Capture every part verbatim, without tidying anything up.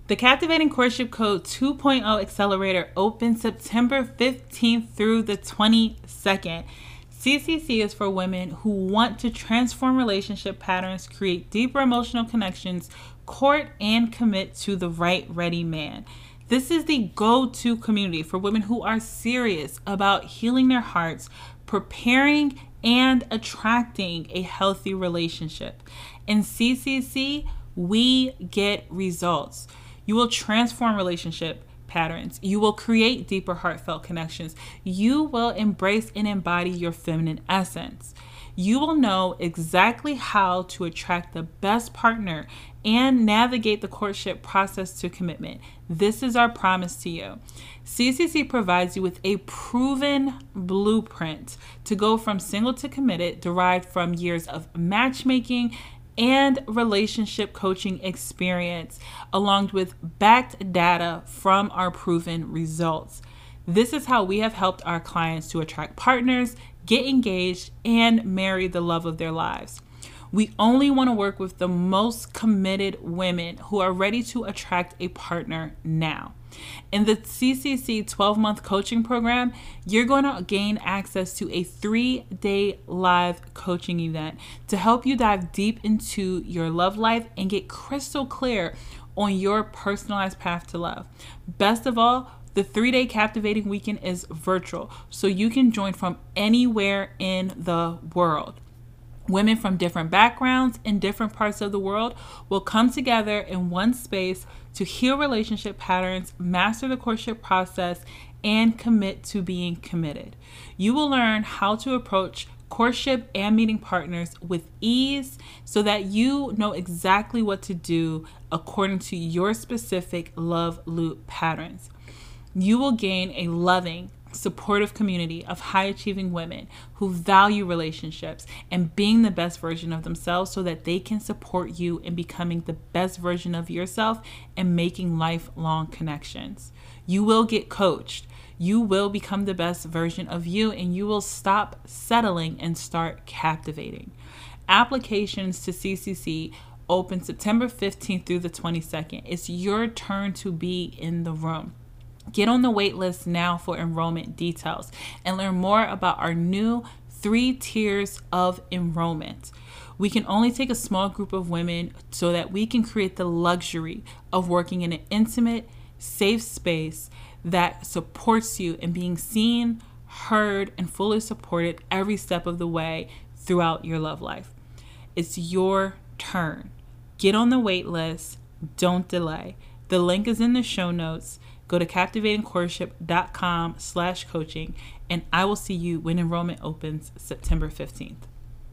The Captivating Courtship Code two point oh Accelerator opens September fifteenth through the twenty-second. C C C is for women who want to transform relationship patterns, create deeper emotional connections, court and commit to the right ready man. This is the go-to community for women who are serious about healing their hearts, preparing and attracting a healthy relationship. In C C C, we get results. You will transform relationship patterns. You will create deeper heartfelt connections. You will embrace and embody your feminine essence. You will know exactly how to attract the best partner and navigate the courtship process to commitment. This is our promise to you. C C C provides you with a proven blueprint to go from single to committed, derived from years of matchmaking and relationship coaching experience, along with backed data from our proven results. This is how we have helped our clients to attract partners, get engaged, and marry the love of their lives. We only want to work with the most committed women who are ready to attract a partner now. In the C C C twelve-month coaching program, you're going to gain access to a three-day live coaching event to help you dive deep into your love life and get crystal clear on your personalized path to love. Best of all, the three-day Captivating Weekend is virtual, so you can join from anywhere in the world. Women from different backgrounds in different parts of the world will come together in one space to heal relationship patterns, master the courtship process, and commit to being committed. You will learn how to approach courtship and meeting partners with ease so that you know exactly what to do according to your specific love loop patterns. You will gain a loving, supportive community of high-achieving women who value relationships and being the best version of themselves so that they can support you in becoming the best version of yourself and making lifelong connections. You will get coached. You will become the best version of you, and you will stop settling and start captivating. Applications to C C C open September fifteenth through the twenty-second. It's your turn to be in the room. Get on the wait list now for enrollment details and learn more about our new three tiers of enrollment. We can only take a small group of women so that we can create the luxury of working in an intimate, safe space that supports you in being seen, heard, and fully supported every step of the way throughout your love life. It's your turn. Get on the wait list. Don't delay. The link is in the show notes. Go to captivating courtship dot com slash coaching, and I will see you when enrollment opens September fifteenth.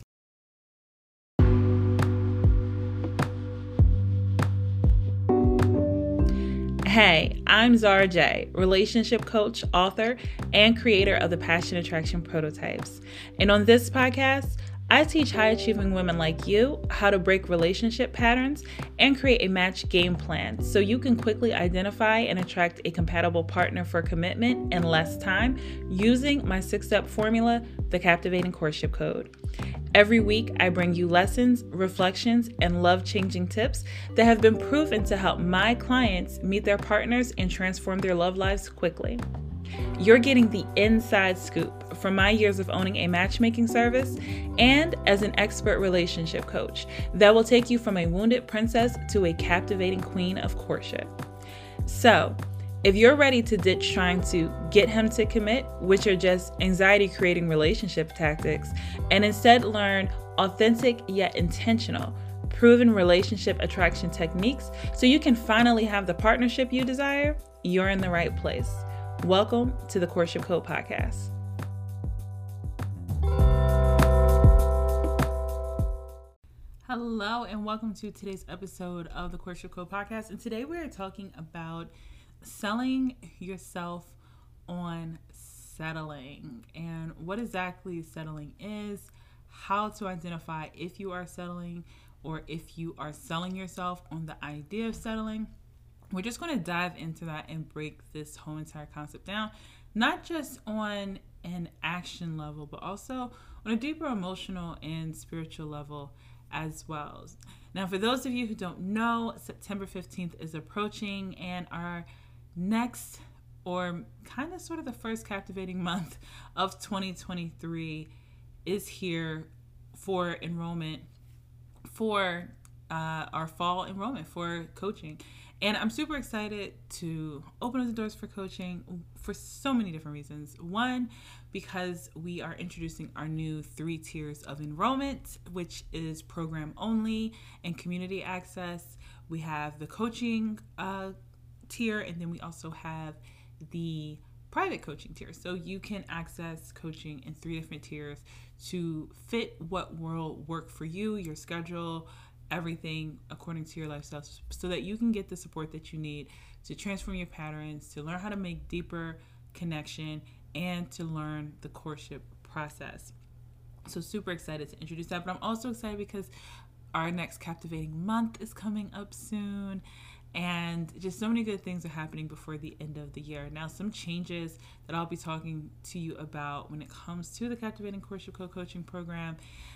Hey, I'm Zara J, relationship coach, author, and creator of the Passion Attraction Prototypes. And on this podcast, I teach high-achieving women like you how to break relationship patterns and create a match game plan so you can quickly identify and attract a compatible partner for commitment in less time using my six-step formula, the Captivating Courtship Code. Every week, I bring you lessons, reflections, and love-changing tips that have been proven to help my clients meet their partners and transform their love lives quickly. You're getting the inside scoop from my years of owning a matchmaking service and as an expert relationship coach that will take you from a wounded princess to a captivating queen of courtship. So, if you're ready to ditch trying to get him to commit, which are just anxiety-creating relationship tactics, and instead learn authentic yet intentional, proven relationship attraction techniques so you can finally have the partnership you desire, you're in the right place. Welcome to the Courtship Code Podcast. Hello, and welcome to today's episode of the Courtship Code Podcast. And today we are talking about selling yourself on settling and what exactly settling is, how to identify if you are settling or if you are selling yourself on the idea of settling. We're just going to dive into that and break this whole entire concept down, not just on an action level, but also on a deeper emotional and spiritual level as well. Now, for those of you who don't know, September fifteenth is approaching, and our next, or kind of sort of the first captivating month of twenty twenty-three is here for enrollment for uh, our fall enrollment for coaching. And I'm super excited to open up the doors for coaching for so many different reasons. One, because we are introducing our new three tiers of enrollment, which is program only and community access. We have the coaching uh, tier, and then we also have the private coaching tier. So you can access coaching in three different tiers to fit what will work for you, your schedule, everything according to your lifestyle, so that you can get the support that you need to transform your patterns, to learn how to make deeper connection, and to learn the courtship process. So super excited to introduce that. But I'm also excited because our next captivating month is coming up soon, and just so many good things are happening before the end of the year. Now, some changes that I'll be talking to you about when it comes to the Captivating Courtship Co-Coaching Program.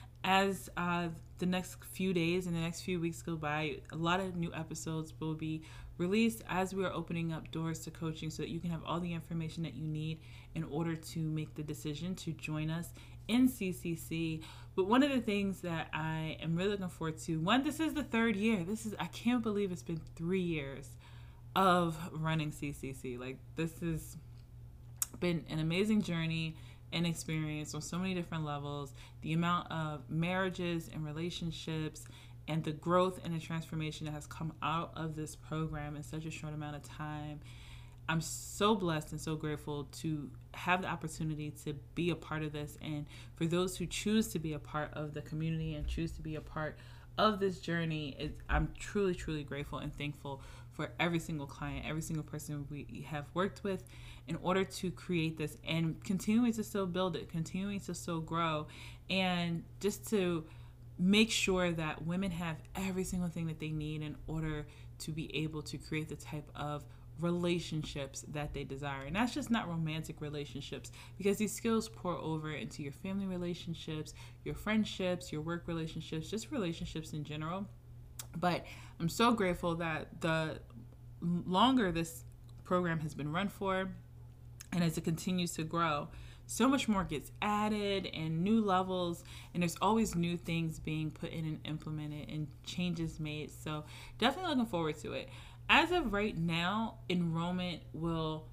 As uh, the next few days and the next few weeks go by, a lot of new episodes will be released as we are opening up doors to coaching, so that you can have all the information that you need in order to make the decision to join us in C C C. But one of the things that I am really looking forward to, one, this is the third year. This is, I can't believe it's been three years of running C C C. Like, this has been an amazing journey and experience on so many different levels. The amount of marriages and relationships and the growth and the transformation that has come out of this program in such a short amount of time. I'm so blessed and so grateful to have the opportunity to be a part of this. And for those who choose to be a part of the community and choose to be a part of this journey, it, I'm truly, truly grateful and thankful for every single client, every single person we have worked with in order to create this, and continuing to still build it, continuing to still grow, and just to make sure that women have every single thing that they need in order to be able to create the type of relationships that they desire. And that's just not romantic relationships, because these skills pour over into your family relationships, your friendships, your work relationships, just relationships in general. But I'm so grateful that the longer this program has been run for, and as it continues to grow, so much more gets added and new levels, and there's always new things being put in and implemented and changes made. So definitely looking forward to it. As of right now, enrollment will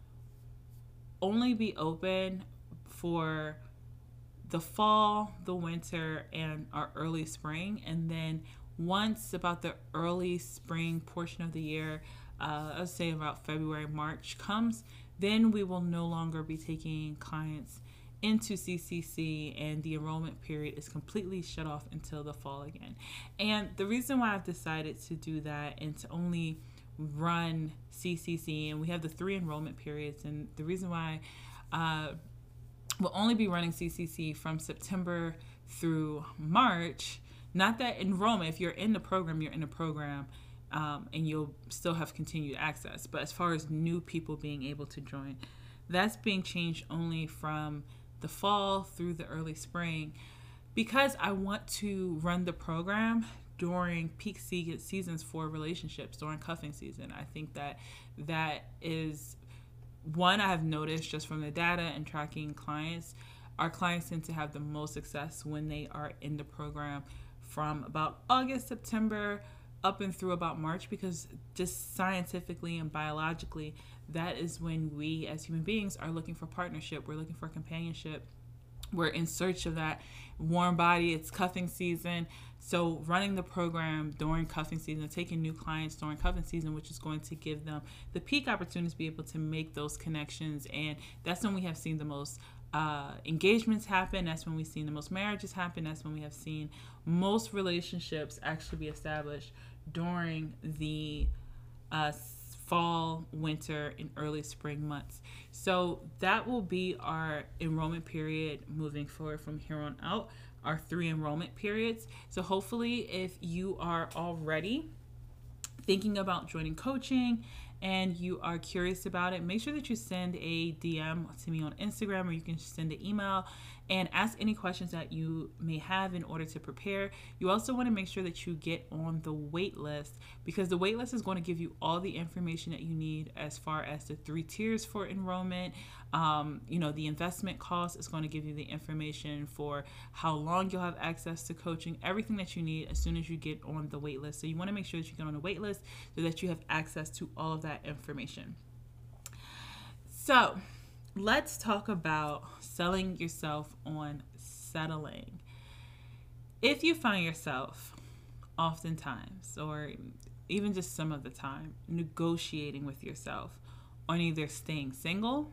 only be open for the fall, the winter, and our early spring. And then once about the early spring portion of the year, uh, let's say about February, March comes, then we will no longer be taking clients into C C C, and the enrollment period is completely shut off until the fall again. And the reason why I've decided to do that and to only run C C C, and we have the three enrollment periods, and the reason why uh, we'll only be running C C C from September through March, not that enrollment, if you're in the program, you're in the program, um, and you'll still have continued access, but as far as new people being able to join, that's being changed only from the fall through the early spring, because I want to run the program during peak seasons for relationships, during cuffing season. I think that that is one I have noticed just from the data and tracking clients. Our clients tend to have the most success when they are in the program from about August, September, up and through about March, because just scientifically and biologically, that is when we as human beings are looking for partnership. We're looking for companionship. We're in search of that warm body. It's cuffing season. So running the program during cuffing season, taking new clients during cuffing season, which is going to give them the peak opportunity to be able to make those connections. And that's when we have seen the most uh, engagements happen. That's when we've seen the most marriages happen. That's when we have seen most relationships actually be established during the uh, fall, winter, and early spring months. So that will be our enrollment period moving forward from here on out, our three enrollment periods. So hopefully if you are already thinking about joining coaching and you are curious about it, make sure that you send a D M to me on Instagram, or you can send an email and ask any questions that you may have in order to prepare. You also want to make sure that you get on the wait list, because the wait list is going to give you all the information that you need as far as the three tiers for enrollment. Um, you know, the investment cost is going to give you the information for how long you'll have access to coaching, everything that you need as soon as you get on the wait list. So you want to make sure that you get on the wait list so that you have access to all of that information. So let's talk about selling yourself on settling. If you find yourself oftentimes, or even just some of the time, negotiating with yourself on either staying single,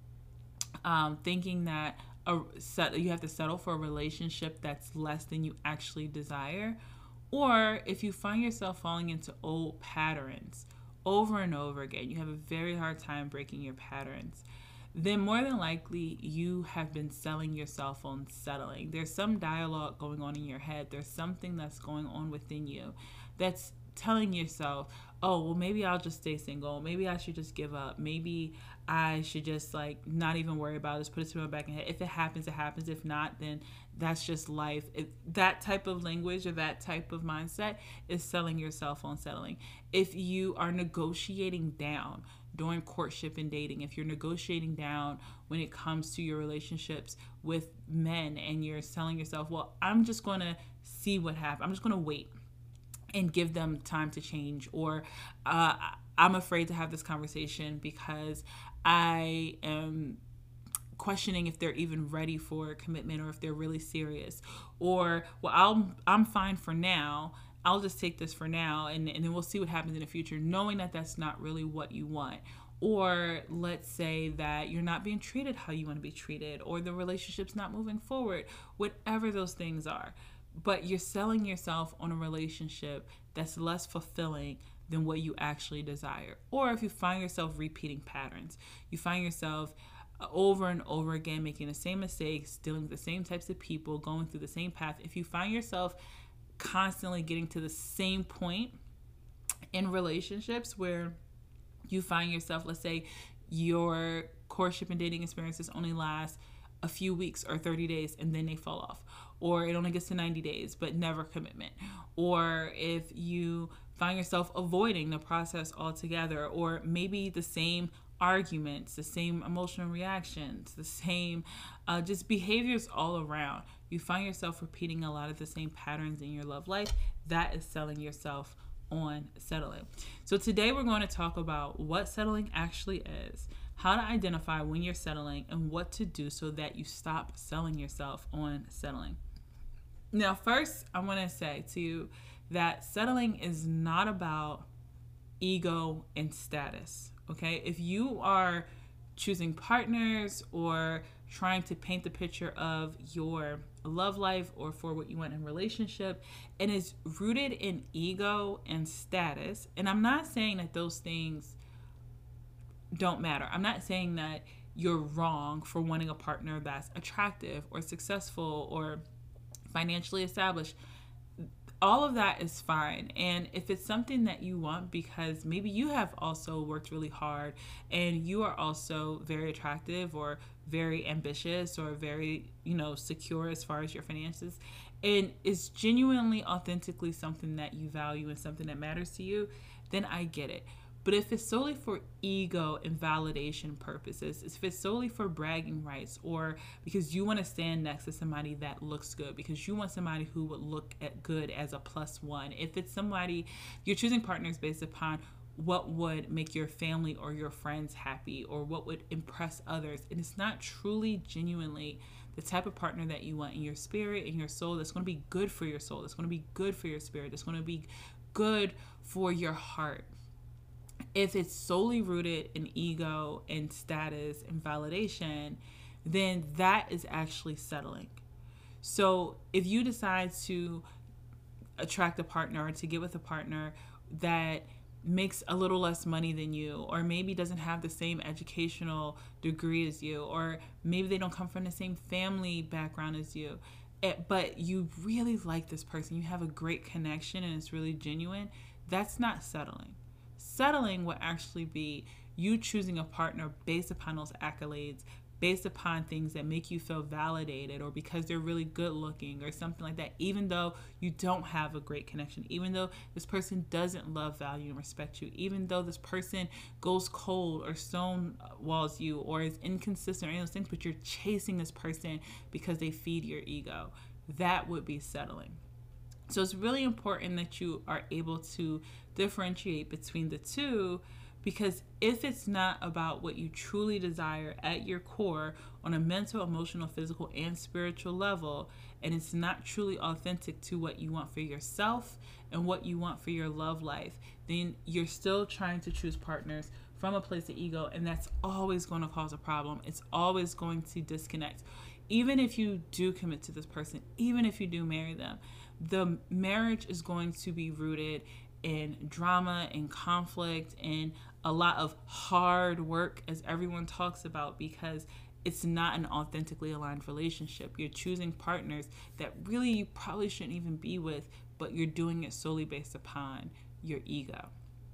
um, thinking that a, set, you have to settle for a relationship that's less than you actually desire, or if you find yourself falling into old patterns over and over again, you have a very hard time breaking your patterns, then more than likely you have been selling yourself on settling. There's some dialogue going on in your head. There's something that's going on within you that's telling yourself, oh, well, maybe I'll just stay single. Maybe I should just give up. Maybe I should just like not even worry about it. Just put it to my back and head. If it happens, it happens. If not, then that's just life. If that type of language or that type of mindset is selling yourself on settling. If you are negotiating down during courtship and dating, if you're negotiating down when it comes to your relationships with men and you're selling yourself, well, I'm just going to see what happens. I'm just going to wait and give them time to change, or uh, I'm afraid to have this conversation because I am questioning if they're even ready for commitment or if they're really serious, or well, I'll, I'm fine for now. I'll just take this for now, and, and then we'll see what happens in the future, knowing that that's not really what you want. Or let's say that you're not being treated how you want to be treated, or the relationship's not moving forward, whatever those things are. But you're selling yourself on a relationship that's less fulfilling than what you actually desire. Or if you find yourself repeating patterns, you find yourself over and over again making the same mistakes, dealing with the same types of people, going through the same path. If you find yourself constantly getting to the same point in relationships where you find yourself, let's say your courtship and dating experiences only last a few weeks or thirty days and then they fall off, or it only gets to ninety days but never commitment, or if you find yourself avoiding the process altogether, or maybe the same arguments, the same emotional reactions, the same uh, just behaviors all around, you find yourself repeating a lot of the same patterns in your love life, that is selling yourself on settling. So today we're going to talk about what settling actually is, how to identify when you're settling, and what to do so that you stop selling yourself on settling. Now, first, I want to say to you that settling is not about ego and status, okay? If you are choosing partners or trying to paint the picture of your love life or for what you want in a relationship, and is rooted in ego and status, and I'm not saying that those things don't matter. I'm not saying that you're wrong for wanting a partner that's attractive or successful or financially established. All of that is fine. And if it's something that you want because maybe you have also worked really hard and you are also very attractive or very ambitious or very, you know, secure as far as your finances, and it's genuinely, authentically something that you value and something that matters to you, then I get it. But if it's solely for ego and validation purposes, if it's solely for bragging rights, or because you want to stand next to somebody that looks good, because you want somebody who would look at good as a plus one, if it's somebody, you're choosing partners based upon what would make your family or your friends happy, or what would impress others, and it's not truly, genuinely the type of partner that you want in your spirit, in your soul, that's going to be good for your soul, that's going to be good for your spirit, that's going to be good for your heart. If it's solely rooted in ego and status and validation, then that is actually settling. So if you decide to attract a partner or to get with a partner that makes a little less money than you, or maybe doesn't have the same educational degree as you, or maybe they don't come from the same family background as you, but you really like this person, you have a great connection and it's really genuine, that's not settling. settling would actually be you choosing a partner based upon those accolades, based upon things that make you feel validated, or because they're really good looking or something like that, even though you don't have a great connection, even though this person doesn't love, value, and respect you, even though this person goes cold or stonewalls you or is inconsistent or any of those things, but you're chasing this person because they feed your ego. That would be settling. So it's really important that you are able to differentiate between the two, because if it's not about what you truly desire at your core on a mental, emotional, physical, and spiritual level, and it's not truly authentic to what you want for yourself and what you want for your love life, then you're still trying to choose partners from a place of ego, and that's always going to cause a problem. It's always going to disconnect. Even if you do commit to this person, even if you do marry them, the marriage is going to be rooted in drama and conflict and a lot of hard work, as everyone talks about, because it's not an authentically aligned relationship. You're choosing partners that really you probably shouldn't even be with, but you're doing it solely based upon your ego.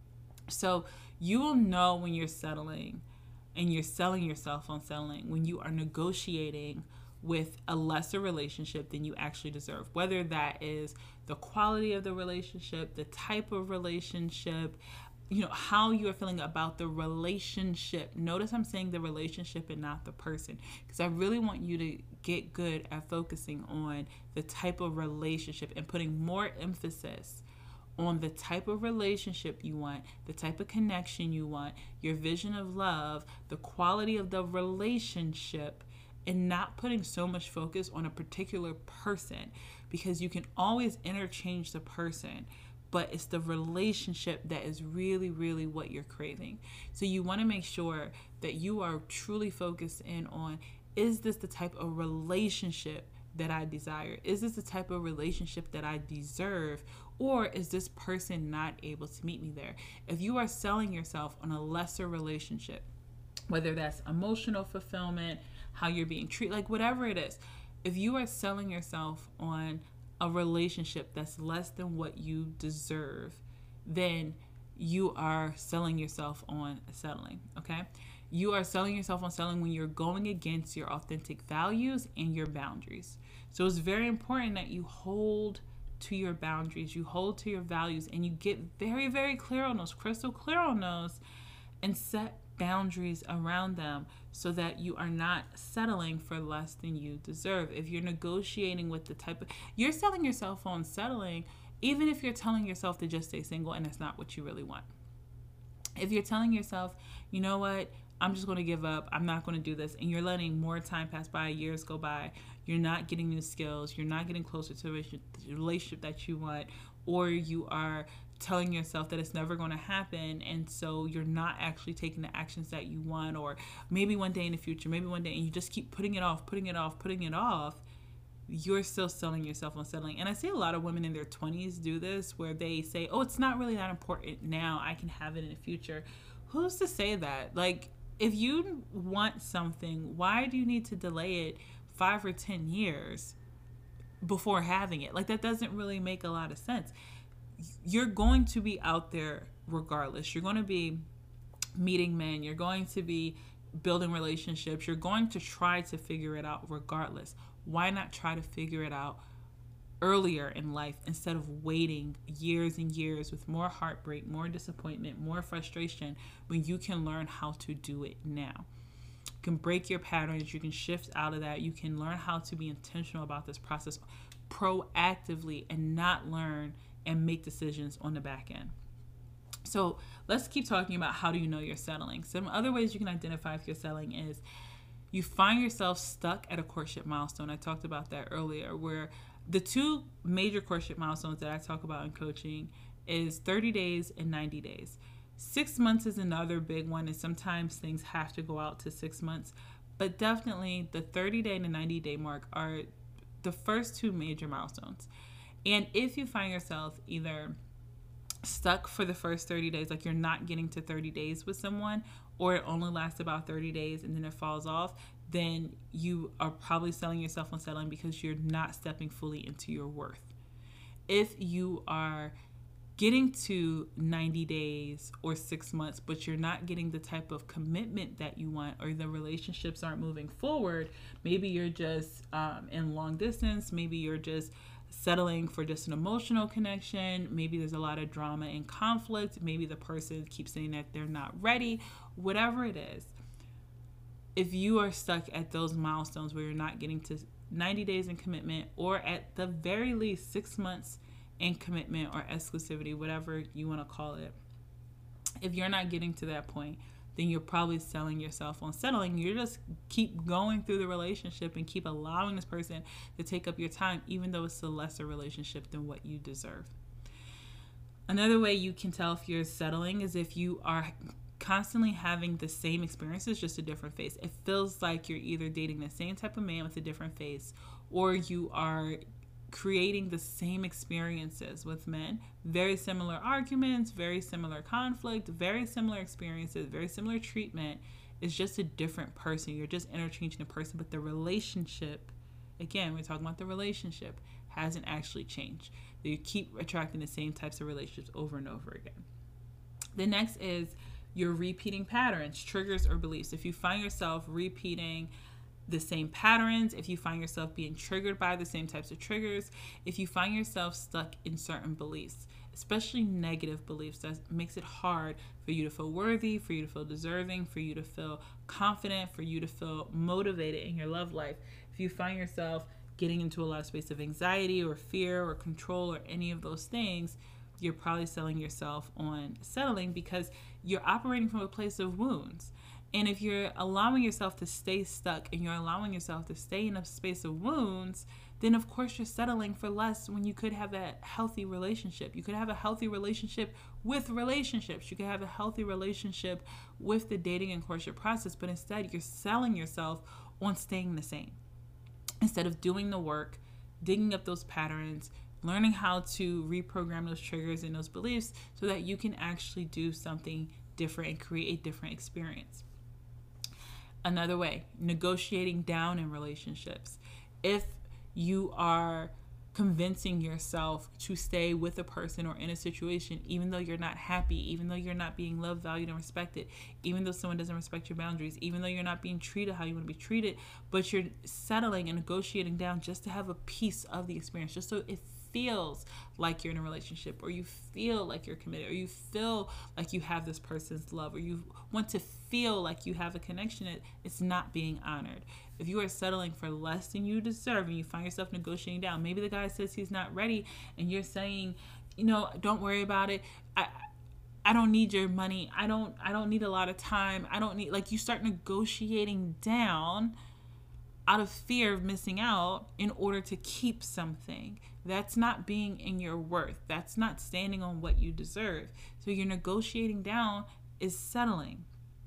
So you will know when you're settling and you're selling yourself on settling, when you are negotiating with a lesser relationship than you actually deserve, whether that is the quality of the relationship, the type of relationship, you know, how you are feeling about the relationship. Notice I'm saying the relationship and not the person, because I really want you to get good at focusing on the type of relationship and putting more emphasis on the type of relationship you want, the type of connection you want, your vision of love, the quality of the relationship, and not putting so much focus on a particular person, because you can always interchange the person, but it's the relationship that is really, really what you're craving. So you want to make sure that you are truly focused in on, is this the type of relationship that I desire? Is this the type of relationship that I deserve? Or is this person not able to meet me there? If you are selling yourself on a lesser relationship, whether that's emotional fulfillment, how you're being treated, like whatever it is, if you are selling yourself on a relationship that's less than what you deserve, then you are selling yourself on settling, okay? You are selling yourself on settling when you're going against your authentic values and your boundaries. So it's very important that you hold to your boundaries, you hold to your values, and you get very, very clear on those, crystal clear on those, and set boundaries around them so that you are not settling for less than you deserve. If you're negotiating with the type of, you're selling yourself on settling, even if you're telling yourself to just stay single and that's not what you really want. If you're telling yourself, you know what, I'm just going to give up, I'm not going to do this, and you're letting more time pass by, years go by, you're not getting new skills, you're not getting closer to the relationship that you want, or you are telling yourself that it's never going to happen, and so you're not actually taking the actions that you want, or maybe one day in the future, maybe one day, and you just keep putting it off, putting it off, putting it off, you're still selling yourself on settling. And I see a lot of women in their twenties do this, where they say, oh, it's not really that important now, I can have it in the future. Who's to say that? Like, if you want something, why do you need to delay it five or ten years before having it? Like, that doesn't really make a lot of sense. You're going to be out there regardless. You're going to be meeting men. You're going to be building relationships. You're going to try to figure it out regardless. Why not try to figure it out earlier in life instead of waiting years and years with more heartbreak, more disappointment, more frustration, when you can learn how to do it now? You can break your patterns. You can shift out of that. You can learn how to be intentional about this process proactively and not learn and make decisions on the back end. So let's keep talking about, how do you know you're settling? Some other ways you can identify if you're settling is you find yourself stuck at a courtship milestone. I talked about that earlier, where the two major courtship milestones that I talk about in coaching is thirty days and ninety days. Six months is another big one, and sometimes things have to go out to six months. But definitely the thirty day and the ninety day mark are the first two major milestones. And if you find yourself either stuck for the first thirty days, like you're not getting to thirty days with someone, or it only lasts about thirty days and then it falls off, then you are probably selling yourself on settling because you're not stepping fully into your worth. If you are getting to ninety days or six months, but you're not getting the type of commitment that you want, or the relationships aren't moving forward. Maybe you're just um, in long distance. Maybe you're just settling for just an emotional connection. Maybe there's a lot of drama and conflict. Maybe the person keeps saying that they're not ready. Whatever it is, if you are stuck at those milestones where you're not getting to ninety days in commitment, or at the very least six months in commitment or exclusivity, whatever you want to call it, if you're not getting to that point, then you're probably selling yourself on settling. You just keep going through the relationship and keep allowing this person to take up your time, even though it's a lesser relationship than what you deserve. Another way you can tell if you're settling is if you are constantly having the same experiences, just a different face. It feels like you're either dating the same type of man with a different face, or you are creating the same experiences with men. Very similar arguments, very similar conflict, very similar experiences, very similar treatment. It's just a different person. You're just interchanging a person, but the relationship, again, we're talking about the relationship, hasn't actually changed. You keep attracting the same types of relationships over and over again. The next is you're repeating patterns, triggers, or beliefs. If you find yourself repeating the same patterns, if you find yourself being triggered by the same types of triggers, if you find yourself stuck in certain beliefs, especially negative beliefs, that makes it hard for you to feel worthy, for you to feel deserving, for you to feel confident, for you to feel motivated in your love life. If you find yourself getting into a lot of space of anxiety or fear or control or any of those things, you're probably selling yourself on settling, because you're operating from a place of wounds. And if you're allowing yourself to stay stuck and you're allowing yourself to stay in a space of wounds, then of course you're settling for less when you could have a healthy relationship. You could have a healthy relationship with relationships. You could have a healthy relationship with the dating and courtship process, but instead you're selling yourself on staying the same. Instead of doing the work, digging up those patterns, learning how to reprogram those triggers and those beliefs so that you can actually do something different and create a different experience. Another way, negotiating down in relationships. If you are convincing yourself to stay with a person or in a situation, even though you're not happy, even though you're not being loved, valued, and respected, even though someone doesn't respect your boundaries, even though you're not being treated how you want to be treated, but you're settling and negotiating down just to have a piece of the experience, just so it feels like you're in a relationship, or you feel like you're committed, or you feel like you have this person's love, or you want to feel like you have a connection, it, it's not being honored. If you are settling for less than you deserve and you find yourself negotiating down, maybe the guy says he's not ready and you're saying, you know, don't worry about it. I I don't need your money. I don't I don't need a lot of time. I don't need, like, you start negotiating down out of fear of missing out in order to keep something. That's not being in your worth. That's not standing on what you deserve. So you're negotiating down is settling.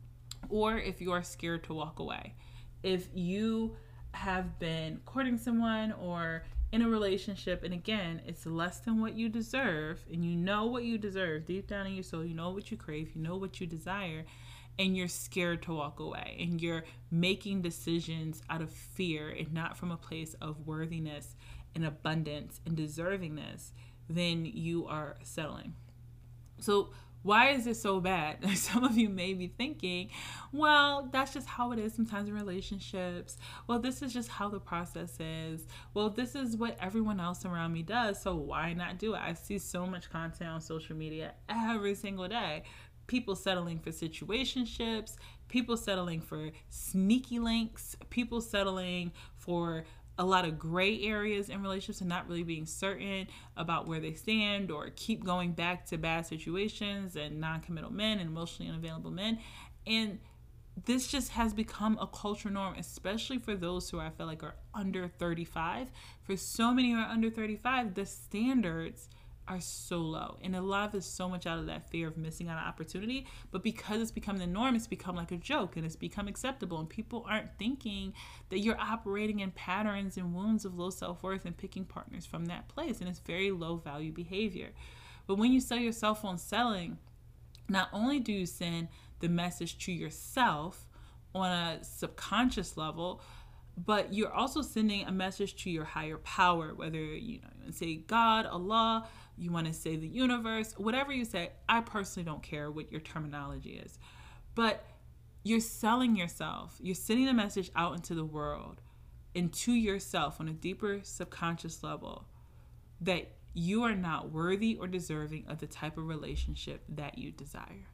Or if you are scared to walk away. If you have been courting someone or in a relationship, and again, it's less than what you deserve, and you know what you deserve deep down in your soul, you know what you crave, you know what you desire, and you're scared to walk away, and you're making decisions out of fear and not from a place of worthiness and abundance and deservingness, then you are settling. So why is this so bad? Some of you may be thinking, well, that's just how it is sometimes in relationships. Well, this is just how the process is. Well, this is what everyone else around me does, so why not do it? I see so much content on social media every single day. People settling for situationships, people settling for sneaky links, people settling for a lot of gray areas in relationships and not really being certain about where they stand, or keep going back to bad situations and non-committal men and emotionally unavailable men. And this just has become a cultural norm, especially for those who I feel like are under thirty-five. For so many who are under thirty-five, the standards are so low, and a lot of it's so much out of that fear of missing out on opportunity. But because it's become the norm, it's become like a joke, and it's become acceptable, and people aren't thinking that you're operating in patterns and wounds of low self-worth and picking partners from that place, and it's very low value behavior. But when you sell yourself on selling, not only do you send the message to yourself on a subconscious level, but you're also sending a message to your higher power, whether you know you say God, Allah, you want to say the universe, whatever you say. I personally don't care what your terminology is. But you're selling yourself. You're sending a message out into the world and to yourself on a deeper subconscious level that you are not worthy or deserving of the type of relationship that you desire.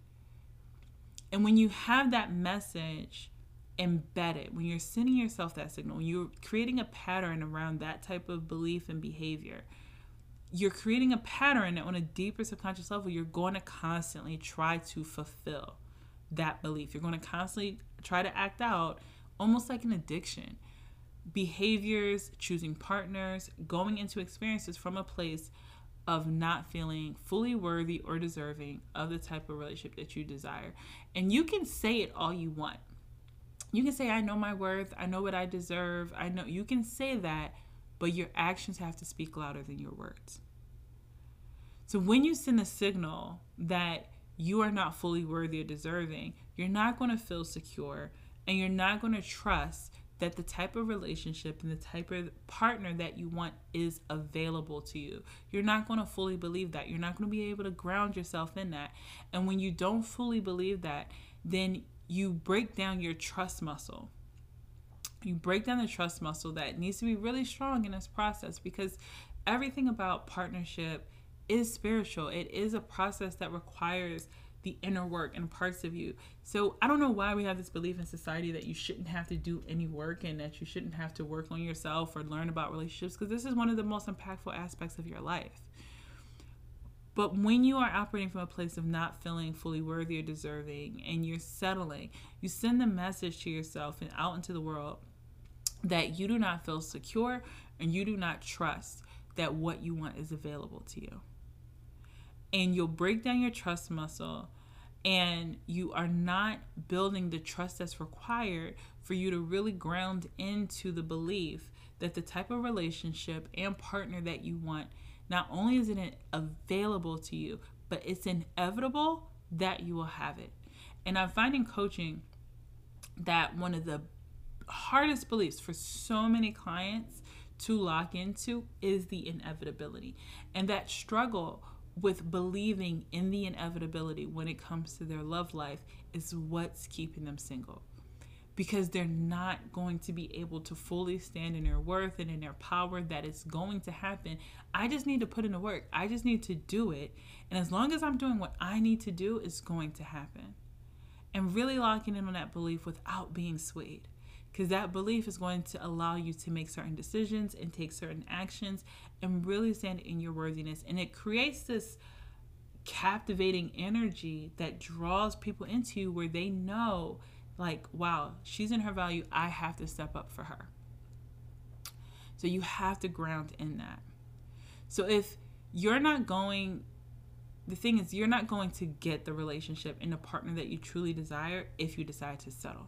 And when you have that message embedded, when you're sending yourself that signal, when you're creating a pattern around that type of belief and behavior, you're creating a pattern that on a deeper subconscious level, you're going to constantly try to fulfill that belief. You're going to constantly try to act out almost like an addiction. Behaviors, choosing partners, going into experiences from a place of not feeling fully worthy or deserving of the type of relationship that you desire. And you can say it all you want. You can say, I know my worth. I know what I deserve. I know. You can say that, but your actions have to speak louder than your words. So when you send a signal that you are not fully worthy or deserving, you're not going to feel secure, and you're not going to trust that the type of relationship and the type of partner that you want is available to you. You're not going to fully believe that. You're not going to be able to ground yourself in that. And when you don't fully believe that, then you break down your trust muscle. You break down the trust muscle that needs to be really strong in this process, because everything about partnership is spiritual. It is a process that requires the inner work and parts of you. So I don't know why we have this belief in society that you shouldn't have to do any work and that you shouldn't have to work on yourself or learn about relationships, because this is one of the most impactful aspects of your life. But when you are operating from a place of not feeling fully worthy or deserving and you're settling, you send the message to yourself and out into the world that you do not feel secure and you do not trust that what you want is available to you. And you'll break down your trust muscle, and you are not building the trust that's required for you to really ground into the belief that the type of relationship and partner that you want, not only is it available to you, but it's inevitable that you will have it. And I'm finding coaching that one of the hardest beliefs for so many clients to lock into is the inevitability. And that struggle with believing in the inevitability when it comes to their love life is what's keeping them single. Because they're not going to be able to fully stand in their worth and in their power that it's going to happen. I just need to put in the work. I just need to do it. And as long as I'm doing what I need to do, it's going to happen. And really locking in on that belief without being swayed. Because that belief is going to allow you to make certain decisions and take certain actions and really stand in your worthiness. And it creates this captivating energy that draws people into you where they know, like, wow, she's in her value. I have to step up for her. So you have to ground in that. So if you're not going, the thing is, you're not going to get the relationship and the partner that you truly desire if you decide to settle.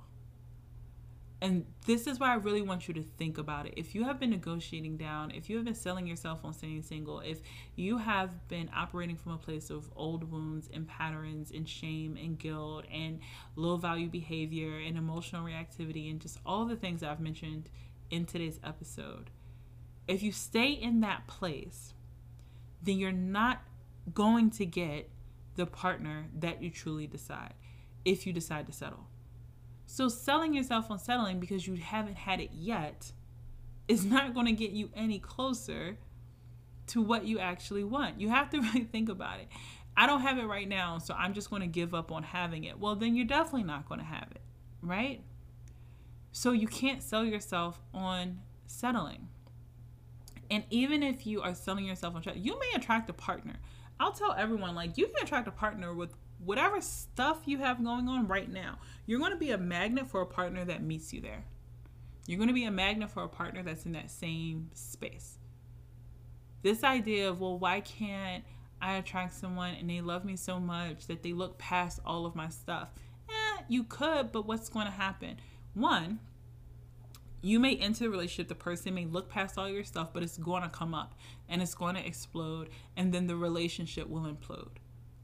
And this is why I really want you to think about it. If you have been negotiating down, if you have been selling yourself on staying single, if you have been operating from a place of old wounds and patterns and shame and guilt and low value behavior and emotional reactivity and just all the things that I've mentioned in today's episode, if you stay in that place, then you're not going to get the partner that you truly decide if you decide to settle. So selling yourself on settling because you haven't had it yet is not going to get you any closer to what you actually want. You have to really think about it. I don't have it right now, so I'm just going to give up on having it. Well, then you're definitely not going to have it, right? So you can't sell yourself on settling. And even if you are selling yourself on settling, you may attract a partner. I'll tell everyone, like, you can attract a partner with whatever stuff you have going on right now. You're going to be a magnet for a partner that meets you there. You're going to be a magnet for a partner that's in that same space. This idea of, well, why can't I attract someone and they love me so much that they look past all of my stuff? Eh, you could, but what's going to happen? One, you may enter the relationship, the person may look past all your stuff, but it's going to come up and it's going to explode, and then the relationship will implode.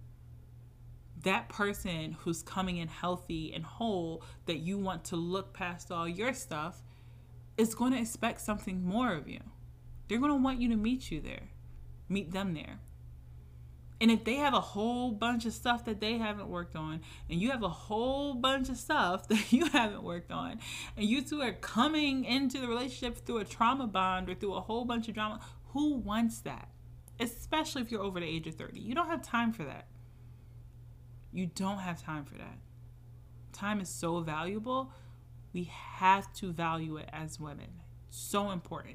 That person who's coming in healthy and whole, that you want to look past all your stuff, is going to expect something more of you. They're going to want you to meet you there. meet them there. And if they have a whole bunch of stuff that they haven't worked on, and you have a whole bunch of stuff that you haven't worked on, and you two are coming into the relationship through a trauma bond or through a whole bunch of drama, who wants that? Especially if you're over the age of thirty. You don't have time for that. You don't have time for that. Time is so valuable. We have to value it as women. So important.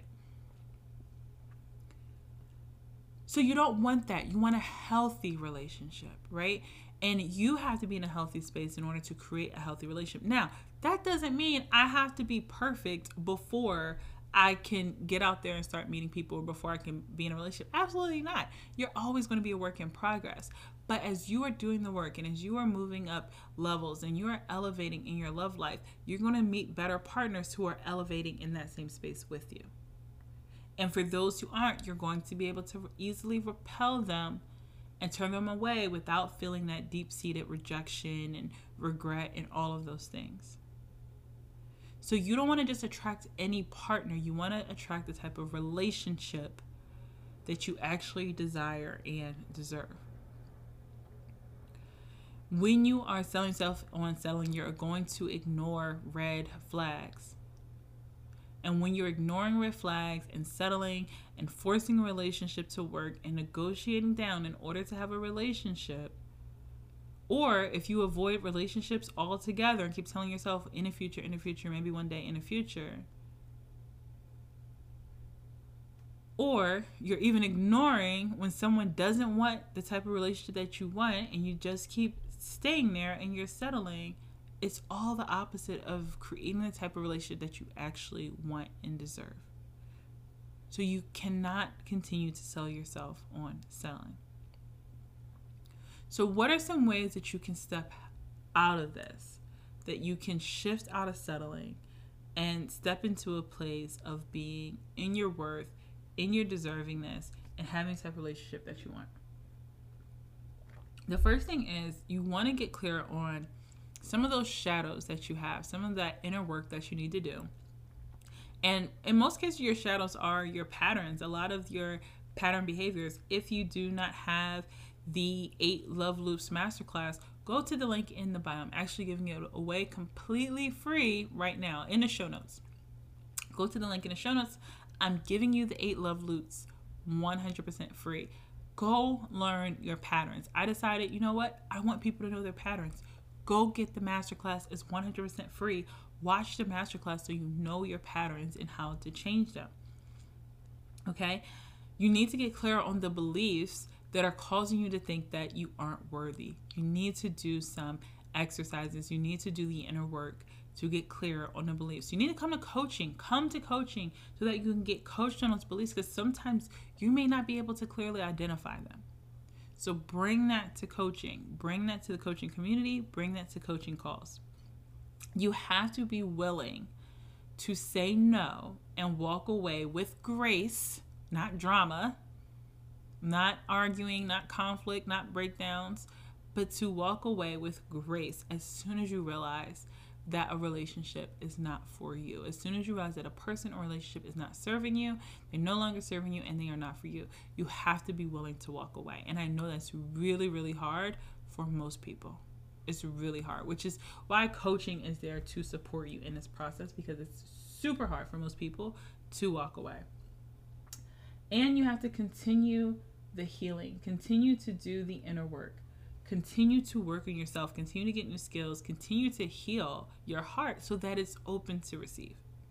So you don't want that. You want a healthy relationship, right? And you have to be in a healthy space in order to create a healthy relationship. Now, that doesn't mean I have to be perfect before I can get out there and start meeting people, or before I can be in a relationship. Absolutely not. You're always going to be a work in progress. But as you are doing the work, and as you are moving up levels, and you are elevating in your love life, you're going to meet better partners who are elevating in that same space with you. And for those who aren't, you're going to be able to easily repel them and turn them away without feeling that deep-seated rejection and regret and all of those things. So you don't want to just attract any partner. You want to attract the type of relationship that you actually desire and deserve. When you are selling yourself on settling, you're going to ignore red flags. And when you're ignoring red flags and settling and forcing a relationship to work and negotiating down in order to have a relationship, or if you avoid relationships altogether and keep telling yourself in the future, in the future, maybe one day in the future, or you're even ignoring when someone doesn't want the type of relationship that you want and you just keep staying there and you're settling, it's all the opposite of creating the type of relationship that you actually want and deserve. So you cannot continue to sell yourself on settling. So what are some ways that you can step out of this, that you can shift out of settling and step into a place of being in your worth, in your deservingness, and having the type of relationship that you want? The first thing is you want to get clear on some of those shadows that you have, some of that inner work that you need to do. And in most cases, your shadows are your patterns, a lot of your pattern behaviors. If you do not have the eight Love Loops Masterclass, go to the link in the bio. I'm actually giving it away completely free right now in the show notes. Go to the link in the show notes. I'm giving you the eight Love Loops one hundred percent free. Go learn your patterns. I decided, you know what? I want people to know their patterns. Go get the masterclass. It's one hundred percent free. Watch the masterclass so you know your patterns and how to change them. Okay? You need to get clear on the beliefs that are causing you to think that you aren't worthy. You need to do some exercises. You need to do the inner work to get clear on the beliefs. You need to come to coaching. Come to coaching so that you can get coached on those beliefs, because sometimes you may not be able to clearly identify them. So bring that to coaching. Bring that to the coaching community. Bring that to coaching calls. You have to be willing to say no and walk away with grace, not drama, not arguing, not conflict, not breakdowns, but to walk away with grace as soon as you realize that a relationship is not for you. As soon as you realize that a person or relationship is not serving you, they're no longer serving you, and they are not for you, you have to be willing to walk away. And I know that's really, really hard for most people. It's really hard, which is why coaching is there to support you in this process, because it's super hard for most people to walk away. And you have to continue the healing, continue to do the inner work. Continue to work on yourself, continue to get new skills, continue to heal your heart so that it's open to receive.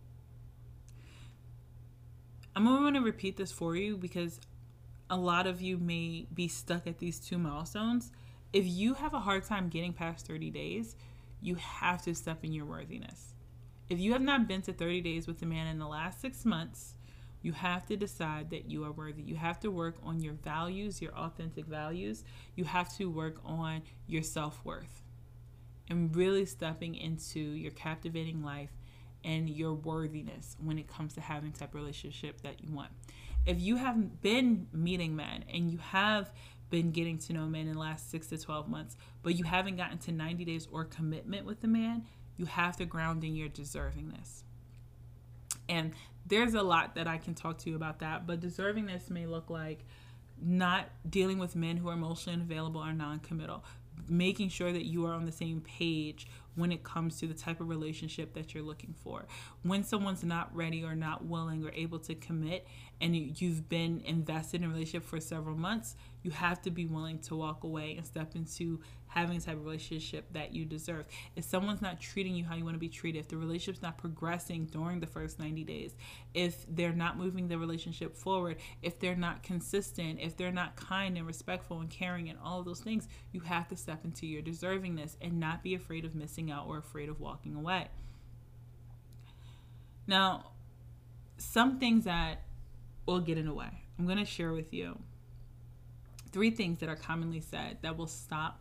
I'm going to repeat this for you because a lot of you may be stuck at these two milestones. If you have a hard time getting past thirty days, you have to step in your worthiness. If you have not been to thirty days with a man in the last six months, you have to decide that you are worthy. You have to work on your values, your authentic values. You have to work on your self-worth and really stepping into your captivating life and your worthiness when it comes to having the type of relationship that you want. If you have been meeting men and you have been getting to know men in the last six to twelve months, but you haven't gotten to ninety days or commitment with the man, you have to ground in your deservingness. And there's a lot that I can talk to you about that, but deservingness may look like not dealing with men who are emotionally unavailable or non-committal, making sure that you are on the same page when it comes to the type of relationship that you're looking for. When someone's not ready or not willing or able to commit, and you've been invested in a relationship for several months, you have to be willing to walk away and step into having the type of relationship that you deserve. If someone's not treating you how you want to be treated, if the relationship's not progressing during the first ninety days, if they're not moving the relationship forward, if they're not consistent, if they're not kind and respectful and caring and all of those things, you have to step into your deservingness and not be afraid of missing out or afraid of walking away. Now, some things that will get in the way. I'm going to share with you three things that are commonly said that will stop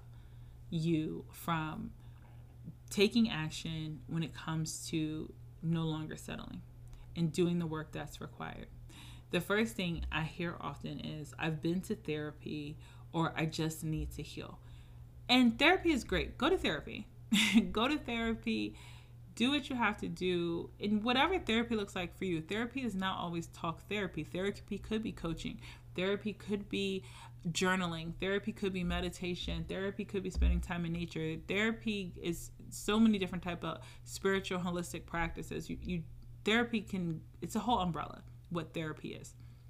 you from taking action when it comes to no longer settling and doing the work that's required. The first thing I hear often is, I've been to therapy, or I just need to heal. And therapy is great. Go to therapy. Go to therapy. Do what you have to do. And whatever therapy looks like for you. Therapy is not always talk therapy. Therapy could be coaching. Therapy could be journaling. Therapy could be meditation. Therapy could be spending time in nature. Therapy is so many different type of spiritual, holistic practices. You, you therapy can, it's a whole umbrella what therapy is.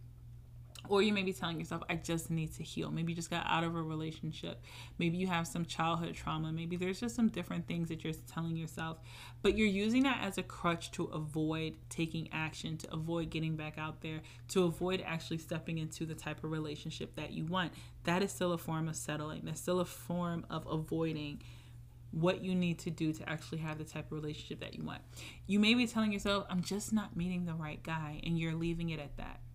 Or you may be telling yourself, I just need to heal. Maybe you just got out of a relationship. Maybe you have some childhood trauma. Maybe there's just some different things that you're telling yourself. But you're using that as a crutch to avoid taking action, to avoid getting back out there, to avoid actually stepping into the type of relationship that you want. That is still a form of settling. That's still a form of avoiding what you need to do to actually have the type of relationship that you want. You may be telling yourself, I'm just not meeting the right guy, and you're leaving it at that.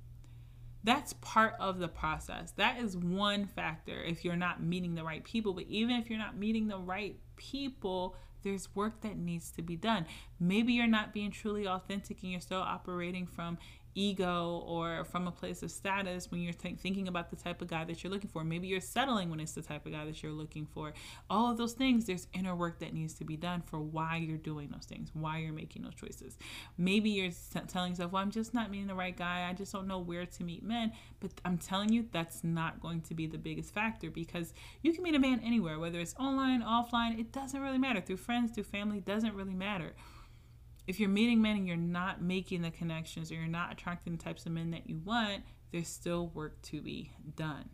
That's part of the process. That is one factor if you're not meeting the right people. But even if you're not meeting the right people, there's work that needs to be done. Maybe you're not being truly authentic and you're still operating from ego or from a place of status when you're th- thinking about the type of guy that you're looking for. Maybe you're settling when it's the type of guy that you're looking for. All of those things, there's inner work that needs to be done for why you're doing those things, why you're making those choices. Maybe you're t- telling yourself, well, I'm just not meeting the right guy. I just don't know where to meet men. But I'm telling you, that's not going to be the biggest factor, because you can meet a man anywhere, whether it's online, offline, it doesn't really matter. Through friends, through family, it doesn't really matter. If you're meeting men and you're not making the connections, or you're not attracting the types of men that you want, there's still work to be done.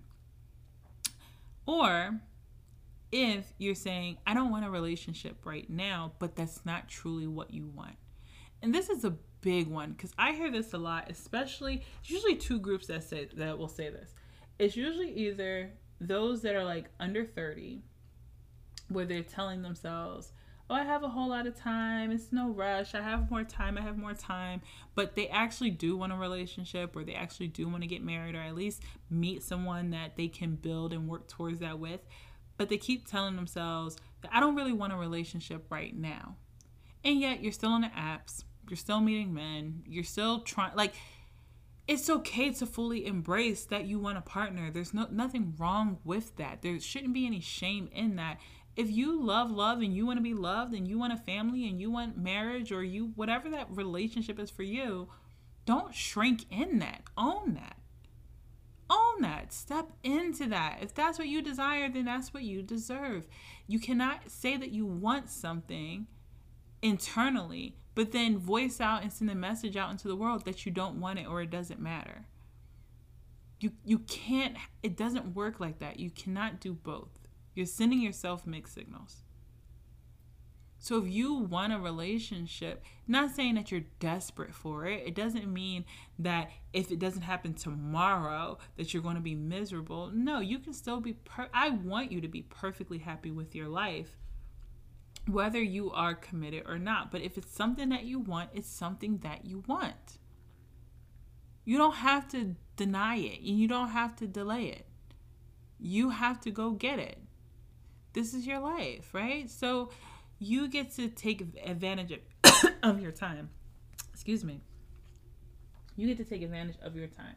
Or if you're saying, I don't want a relationship right now, but that's not truly what you want. And this is a big one, because I hear this a lot, especially, it's usually two groups that say that will say this. It's usually either those that are like under thirty, where they're telling themselves, oh, I have a whole lot of time. It's no rush. I have more time. I have more time. But they actually do want a relationship, or they actually do want to get married, or at least meet someone that they can build and work towards that with. But they keep telling themselves that I don't really want a relationship right now. And yet you're still on the apps. You're still meeting men. You're still trying. Like, it's okay to fully embrace that you want a partner. There's no nothing wrong with that. There shouldn't be any shame in that. If you love love and you want to be loved and you want a family and you want marriage, or you, whatever that relationship is for you, don't shrink in that. Own that. Own that. Step into that. If that's what you desire, then that's what you deserve. You cannot say that you want something internally, but then voice out and send a message out into the world that you don't want it, or it doesn't matter. You you can't, it doesn't work like that. You cannot do both. You're sending yourself mixed signals. So if you want a relationship, not saying that you're desperate for it, it doesn't mean that if it doesn't happen tomorrow that you're going to be miserable. No, you can still be, per- I want you to be perfectly happy with your life, whether you are committed or not. But if it's something that you want, it's something that you want. You don't have to deny it, and you don't have to delay it. You have to go get it. This is your life, right? So you get to take advantage of, of your time. Excuse me. You get to take advantage of your time.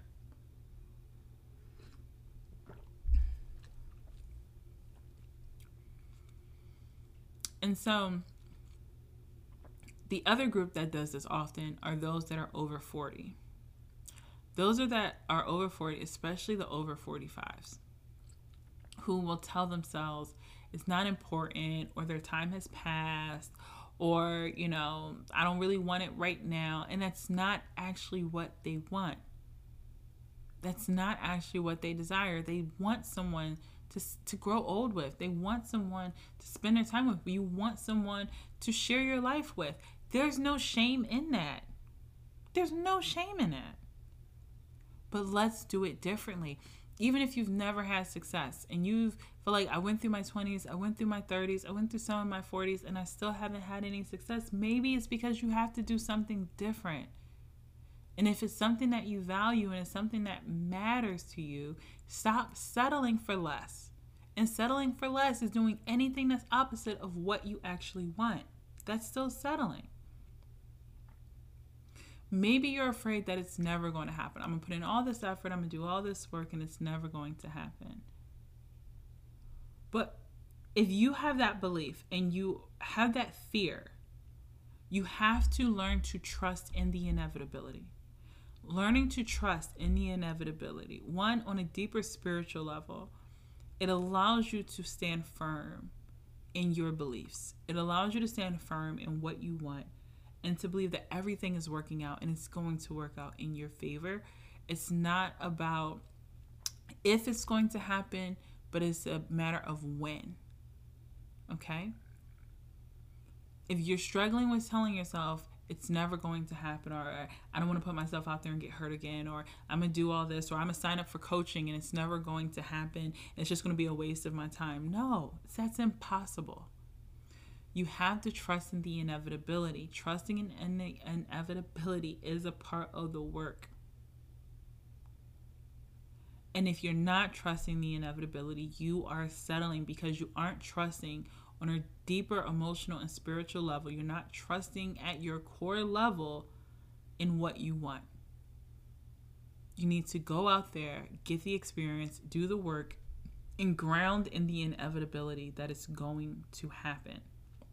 And so the other group that does this often are those that are over forty. Those are that are over forty, especially the over forty-fives, who will tell themselves it's not important, or their time has passed, or, you know, I don't really want it right now. And that's not actually what they want. That's not actually what they desire. They want someone to, to grow old with. They want someone to spend their time with. You want someone to share your life with. There's no shame in that. There's no shame in that. But let's do it differently. Even if you've never had success and you feel like, I went through my twenties, I went through my thirties, I went through some of my forties, and I still haven't had any success, maybe it's because you have to do something different. And if it's something that you value and it's something that matters to you, stop settling for less. And settling for less is doing anything that's opposite of what you actually want. That's still settling. Maybe you're afraid that it's never going to happen. I'm going to put in all this effort, I'm going to do all this work, and it's never going to happen. But if you have that belief and you have that fear, you have to learn to trust in the inevitability. Learning to trust in the inevitability. One, on a deeper spiritual level, it allows you to stand firm in your beliefs. It allows you to stand firm in what you want, and to believe that everything is working out and it's going to work out in your favor. It's not about if it's going to happen, but it's a matter of when. Okay? If you're struggling with telling yourself it's never going to happen, or I don't want to put myself out there and get hurt again, or I'm going to do all this, or I'm going to sign up for coaching and it's never going to happen, it's just going to be a waste of my time. No, that's impossible. You have to trust in the inevitability. Trusting in the inevitability is a part of the work. And if you're not trusting the inevitability, you are settling because you aren't trusting on a deeper emotional and spiritual level. You're not trusting at your core level in what you want. You need to go out there, get the experience, do the work, and ground in the inevitability that it's going to happen.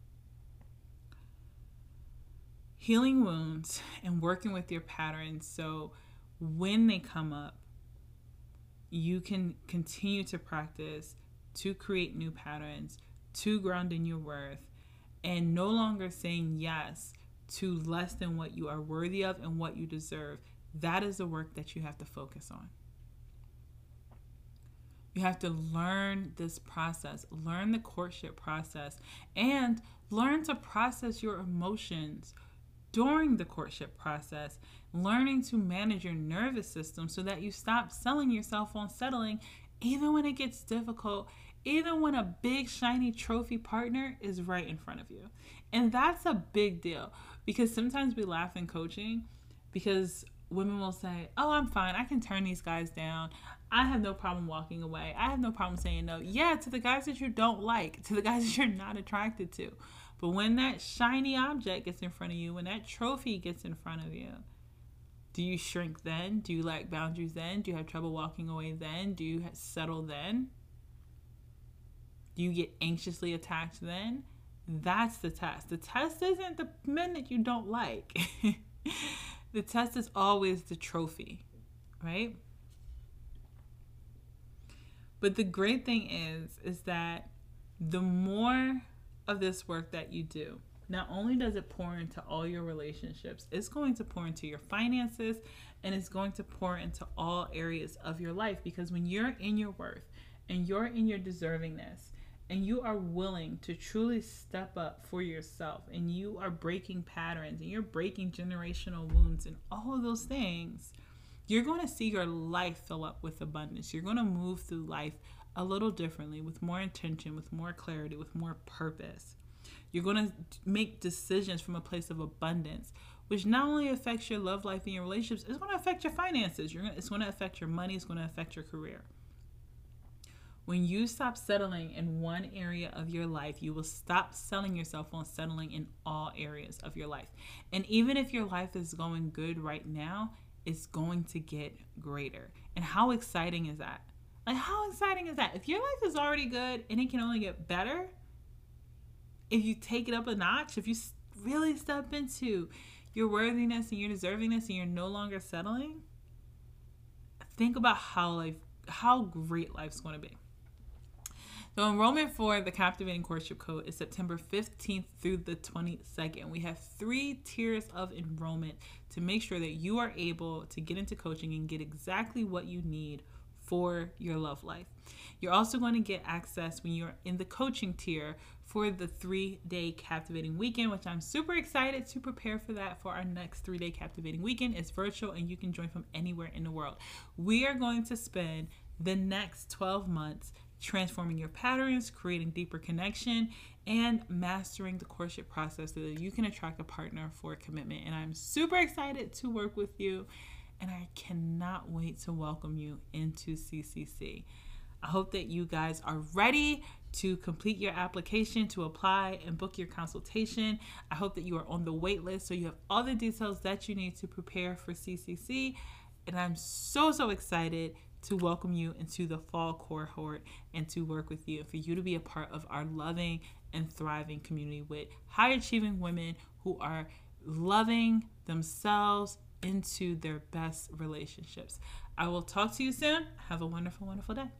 Healing wounds and working with your patterns so when they come up, you can continue to practice to create new patterns, to ground in your worth, and no longer saying yes to less than what you are worthy of and what you deserve. That is the work that you have to focus on. You have to learn this process, learn the courtship process, and learn to process your emotions during the courtship process, learning to manage your nervous system so that you stop selling yourself on settling, even when it gets difficult, even when a big shiny trophy partner is right in front of you. And that's a big deal, because sometimes we laugh in coaching because women will say, oh, I'm fine, I can turn these guys down, I have no problem walking away, I have no problem saying no. Yeah, to the guys that you don't like, to the guys that you're not attracted to. But when that shiny object gets in front of you, when that trophy gets in front of you, do you shrink then? Do you lack boundaries then? Do you have trouble walking away then? Do you settle then? Do you get anxiously attached then? That's the test. The test isn't the men that you don't like. The test is always the trophy, right? But the great thing is, is that the more of this work that you do, not only does it pour into all your relationships, it's going to pour into your finances, and it's going to pour into all areas of your life. Because when you're in your worth and you're in your deservingness, and you are willing to truly step up for yourself, and you are breaking patterns, and you're breaking generational wounds and all of those things, you're going to see your life fill up with abundance. You're going to move through life a little differently, with more intention, with more clarity, with more purpose. You're going to make decisions from a place of abundance, which not only affects your love life and your relationships, it's going to affect your finances. You're going to, it's going to affect your money. It's going to affect your career. When you stop settling in one area of your life, you will stop selling yourself on settling in all areas of your life. And even if your life is going good right now, it's going to get greater. And how exciting is that? Like, how exciting is that? If your life is already good and it can only get better, if you take it up a notch, if you really step into your worthiness and your deservingness and you're no longer settling, think about how life, how great life's going to be. So enrollment for the Captivating Courtship Code is September fifteenth through the twenty-second. We have three tiers of enrollment to make sure that you are able to get into coaching and get exactly what you need for your love life. You're also going to get access when you're in the coaching tier for the three-day Captivating Weekend, which I'm super excited to prepare for that for our next three-day Captivating Weekend. It's virtual and you can join from anywhere in the world. We are going to spend the next twelve months transforming your patterns, creating deeper connection, and mastering the courtship process so that you can attract a partner for commitment. And I'm super excited to work with you, and I cannot wait to welcome you into C C C. I hope that you guys are ready to complete your application, to apply and book your consultation. I hope that you are on the wait list so you have all the details that you need to prepare for C C C. And I'm so, so excited to welcome you into the fall cohort and to work with you, and for you to be a part of our loving and thriving community with high achieving women who are loving themselves into their best relationships. I will talk to you soon. Have a wonderful, wonderful day.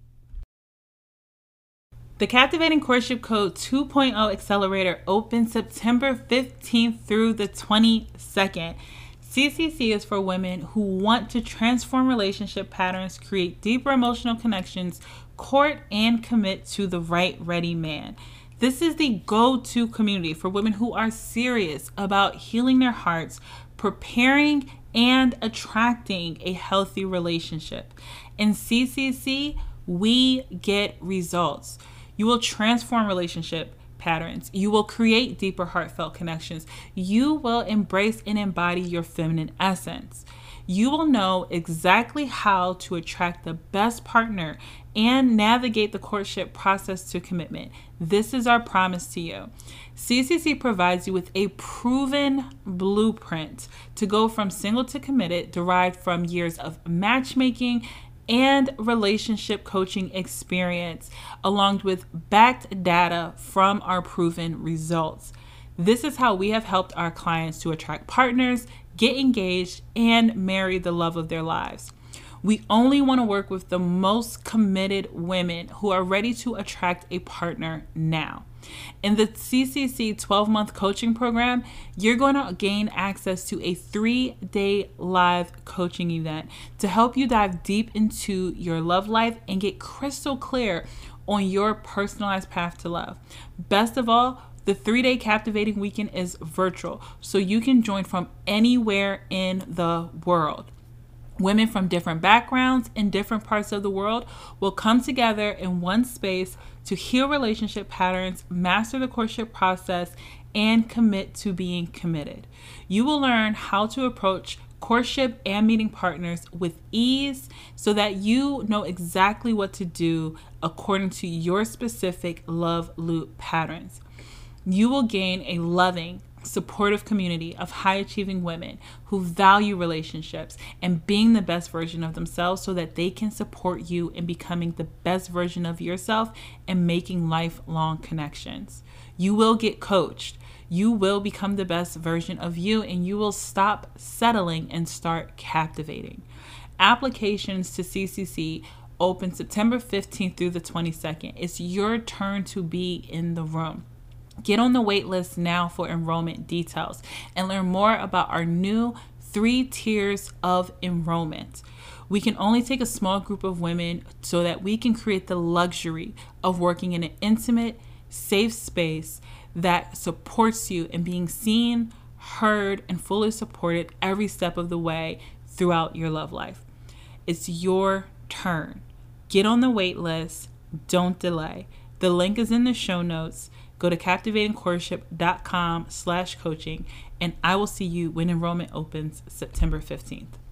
The Captivating Courtship Code two point oh Accelerator opens September fifteenth through the twenty-second. C C C is for women who want to transform relationship patterns, create deeper emotional connections, court and commit to the right, ready man. This is the go-to community for women who are serious about healing their hearts, preparing and attracting a healthy relationship. In C C C, we get results. You will transform relationship patterns. You will create deeper heartfelt connections. You will embrace and embody your feminine essence. You will know exactly how to attract the best partner and navigate the courtship process to commitment. This is our promise to you. C C C provides you with a proven blueprint to go from single to committed, derived from years of matchmaking and relationship coaching experience, along with backed data from our proven results. This is how we have helped our clients to attract partners, get engaged, and marry the love of their lives. We only want to work with the most committed women who are ready to attract a partner now. In the C C C twelve-month coaching program, you're going to gain access to a three-day live coaching event to help you dive deep into your love life and get crystal clear on your personalized path to love. Best of all, the three-day Captivating Weekend is virtual, so you can join from anywhere in the world. Women from different backgrounds in different parts of the world will come together in one space to heal relationship patterns, master the courtship process, and commit to being committed. You will learn how to approach courtship and meeting partners with ease so that you know exactly what to do according to your specific love loop patterns. You will gain a loving, supportive community of high-achieving women who value relationships and being the best version of themselves so that they can support you in becoming the best version of yourself and making lifelong connections. You will get coached. You will become the best version of you, and you will stop settling and start captivating. Applications to C C C open September fifteenth through the twenty-second. It's your turn to be in the room. Get on the wait list now for enrollment details and learn more about our new three tiers of enrollment. We can only take a small group of women so that we can create the luxury of working in an intimate, safe space that supports you in being seen, heard, and fully supported every step of the way throughout your love life. It's your turn. Get on the wait list. Don't delay. The link is in the show notes. Go to captivating courtship dot com slash coaching, and I will see you when enrollment opens September fifteenth.